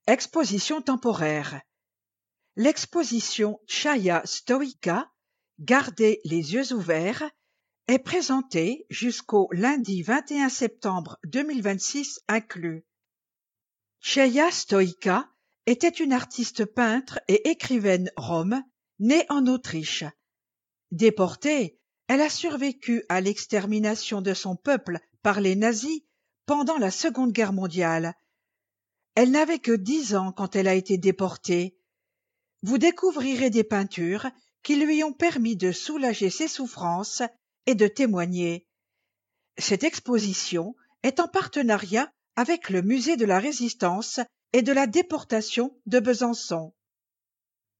Exposition temporaire. L'exposition Tchaïa Stoïca, Gardez les yeux ouverts, est présentée jusqu'au lundi 21 septembre 2026 inclus. Tchaïa Stoïca était une artiste peintre et écrivaine rome, née en Autriche. Déportée, elle a survécu à l'extermination de son peuple par les nazis pendant la Seconde Guerre mondiale. Elle n'avait que 10 ans quand elle a été déportée. Vous découvrirez des peintures qui lui ont permis de soulager ses souffrances et de témoigner. Cette exposition est en partenariat avec le Musée de la Résistance et de la déportation de Besançon.